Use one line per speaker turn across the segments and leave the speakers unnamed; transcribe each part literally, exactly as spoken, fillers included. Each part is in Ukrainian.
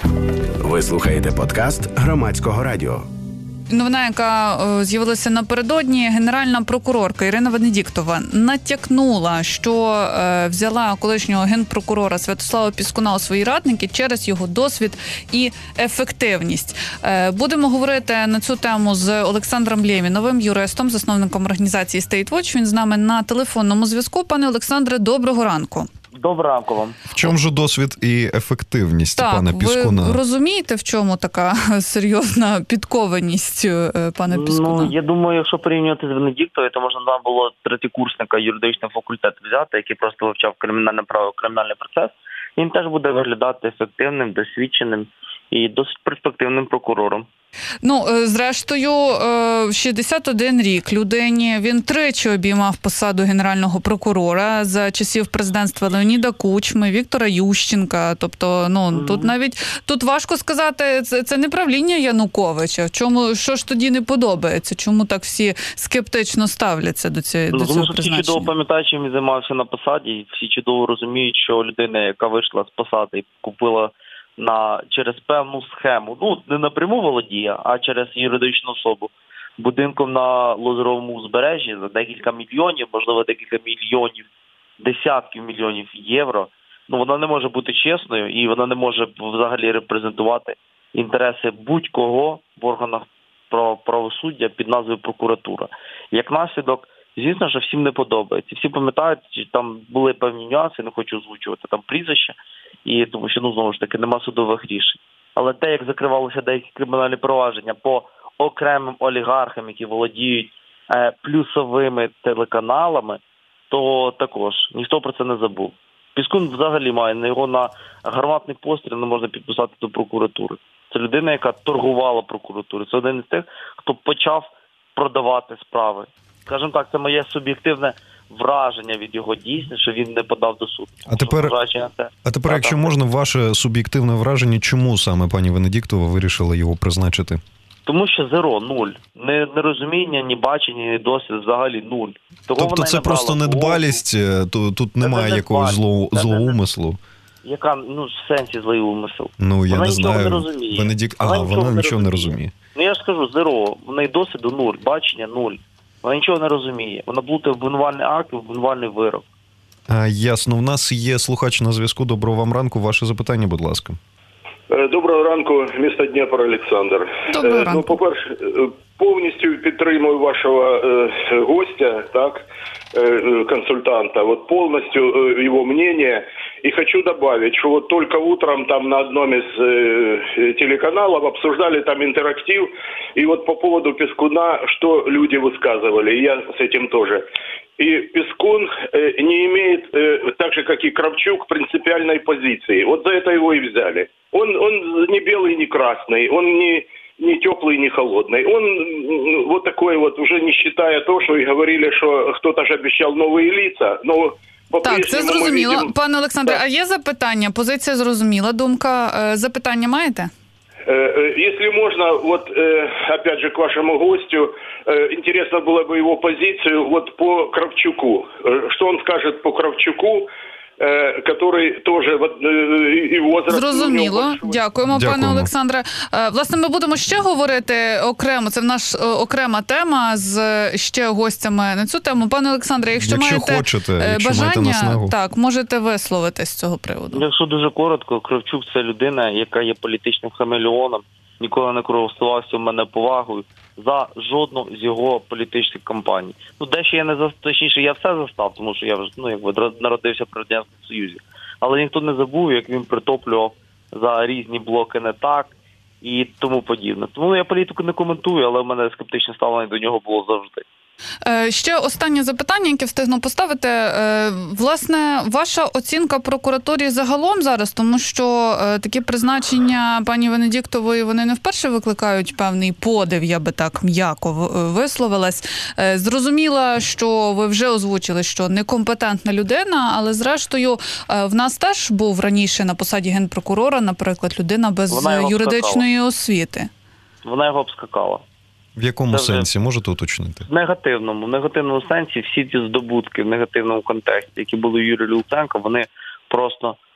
Ви слухаєте подкаст Громадського радіо.
Новина, яка з'явилася напередодні, генеральна прокурорка Ірина Венедіктова натякнула, що взяла колишнього генпрокурора Святослава Піскуна у свої радники через його досвід і ефективність. Будемо говорити на цю тему з Олександром Лєміновим, юристом, засновником організації State Watch. Він з нами на телефонному зв'язку. Пане Олександре, доброго ранку.
Доброго ранку вам.
В чому ж досвід і ефективність так, пана Піскуна?
Ви розумієте, в чому така серйозна підкованість пана Піскуна?
Ну, я думаю, якщо порівнювати з Венедіктовою, то можна нам було третєкурсника юридичного факультету взяти, який просто вивчав кримінальне право, кримінальний процес. Він теж буде виглядати ефективним, досвідченим і досить перспективним прокурором.
Ну, зрештою, шістдесят один рік людині, він тричі обіймав посаду генерального прокурора за часів президентства Леоніда Кучми, Віктора Ющенка. Тобто, ну, mm-hmm. тут навіть, тут важко сказати, це, це не правління Януковича. В чому, що ж тоді не подобається? Чому так всі скептично ставляться до, цієї,
ну,
до цього
тому, що
призначення?
Всі чудово пам'ятають, чим він займався на посаді, і всі чудово розуміють, що людина, яка вийшла з посади і купила на через певну схему, ну, не напряму володіє, а через юридичну особу, будинком на Лозеровому узбережжі за декілька мільйонів, можливо, декілька мільйонів, десятків мільйонів євро, ну, вона не може бути чесною і вона не може взагалі репрезентувати інтереси будь-кого в органах правосуддя під назвою прокуратура. Як наслідок, звісно, що всім не подобається. Всі пам'ятають, що там були певні нюанси, не хочу озвучувати там прізвища, і тому що, ну, знову ж таки, нема судових рішень. Але те, як закривалися деякі кримінальні провадження по окремим олігархам, які володіють е, плюсовими телеканалами, то також ніхто про це не забув. Піскун взагалі має, на його на гарматний постріл не можна підписати до прокуратури. Це людина, яка торгувала прокуратурою. Це один із тих, хто почав продавати справи. Скажімо так, це моє суб'єктивне враження від його дійсні, що він не подав до суду.
А тепер, а тепер якщо можна, ваше суб'єктивне враження, чому саме пані Венедіктова вирішила його призначити?
Тому що зеро, нуль. Ні, ні розуміння, ні бачення, ні досвід, взагалі нуль. Того
тобто це просто недбалість, то, тут немає це якогось злого, злого умислу?
Яка, ну, в сенсі злий умисел?
Ну, я
вона
не знаю.
Не розуміє.
Венедік... Ага, вона, вона нічого не розуміє. розуміє.
Ну, я ж скажу, зеро. В неї досвіду нуль, бачення нуль. Вона нічого не розуміє. Вона плутає обвинувальний акт і обвинувальний вирок.
А, ясно. В нас є слухач на зв'язку. Доброго вам ранку. Ваше запитання, будь ласка.
Доброго ранку, місто Дніпро, Олександр.
Доброго ранку.
Ну, по-перше, повністю підтримую вашого е, гостя, так, э, консультанта, вот полностью э, его мнение. И хочу добавить, что вот только утром там на одном из э, телеканалов обсуждали там интерактив, и вот по поводу Пискуна, что люди высказывали, и я с этим тоже. И Пискун э, не имеет, э, так же как и Кравчук, принципиальной позиции. Вот за это его и взяли. Он, он не белый, не красный, он не... не теплый, не холодный. Он вот такой вот, уже не считая то, что и говорили, что кто-то же обещал новые лица, но
так, це зрозуміло.
Видим...
Пане Олександре, так. А є запитання? Позиція зрозуміла, думка. Запитання маєте?
Если можно, вот опять же к вашему гостю, интересно было бы его позицию вот по Кравчуку. Что он скажет по Кравчуку, который тоже і возраст.
Зрозуміло. Дякуємо, Дякуємо, пане Олександре. Власне, ми будемо ще говорити окремо, це в нас окрема тема з ще гостями на цю тему. Пане Олександре, якщо, якщо маєте хочете, бажання, якщо так, можете висловитись з цього приводу.
Якщо дуже коротко, Кравчук – це людина, яка є політичним хамелеоном, ніколи не користувався в мене повагою за жодну з його політичних кампаній. Ну, дещо я не застав, точніше, я все застав, тому що я вже, ну, якби народився при Радянському Союзі. Але ніхто не забув, як він притоплював за різні блоки не так і тому подібне. Тому я політику не коментую, але в мене скептичне ставлення до нього було завжди.
Ще останнє запитання, яке встигну поставити. Власне, ваша оцінка прокуратурі загалом зараз, тому що такі призначення пані Венедіктової, вони не вперше викликають певний подив, я би так м'яко висловилась. Зрозуміла, що ви вже озвучили, що некомпетентна людина, але зрештою в нас теж був раніше на посаді генпрокурора, наприклад, людина без юридичної освіти.
Вона його обскакала.
В якому це сенсі? Можете уточнити?
В негативному. В негативному сенсі всі ті здобутки в негативному контексті, які були у Юрія Луценка, вони просто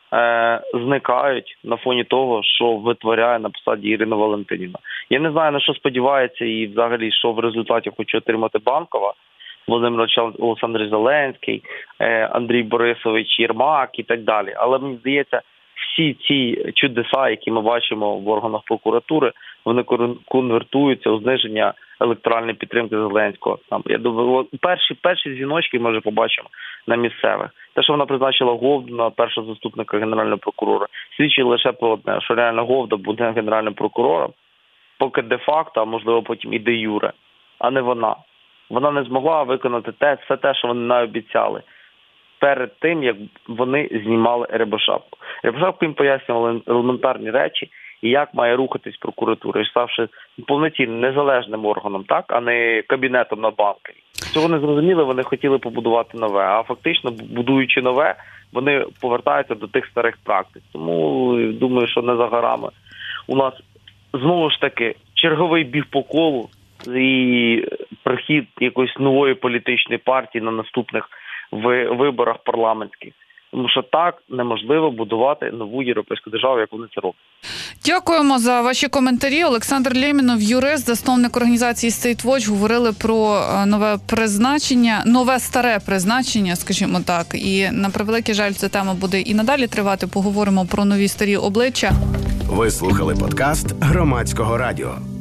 е, зникають на фоні того, що витворяє на посаді Ірина Валентинівна. Я не знаю, на що сподівається і взагалі, що в результаті хоче отримати Банкова, Володимир Олександрович Зеленський, е, Андрій Борисович Єрмак і так далі. Але мені здається, всі ці чудеса, які ми бачимо в органах прокуратури, вони конвертуються у зниження електоральної підтримки Зеленського. Там, я думаю, перші, перші дзвіночки, може, побачимо на місцевих. Те, що вона призначила Говду на першого заступника Генерального прокурора, свідчить лише про одне, що реально Говда буде Генеральним прокурором, поки де-факто, а можливо потім і де-юре, а не вона. Вона не змогла виконати те, все те, що вони наобіцяли перед тим, як вони знімали Рябошапку. Рябошапку їм пояснювали елементарні речі, і як має рухатись прокуратура, ставши повноцінним незалежним органом, так, а не кабінетом на Банковій. Цього не зрозуміли, вони хотіли побудувати нове, а фактично, будуючи нове, вони повертаються до тих старих практик. Тому, думаю, що не за горами. У нас, знову ж таки, черговий біг по колу і прихід якоїсь нової політичної партії на наступних виборах парламентських. Тому що так неможливо будувати нову європейську державу, як вони це роблять.
Дякуємо за ваші коментарі. Олександр Лємінов, юрист, засновник організації State Watch, говорили про нове призначення, нове старе призначення, скажімо так. І на превеликий жаль, ця тема буде і надалі тривати. Поговоримо про нові старі обличчя.
Ви слухали подкаст Громадського радіо.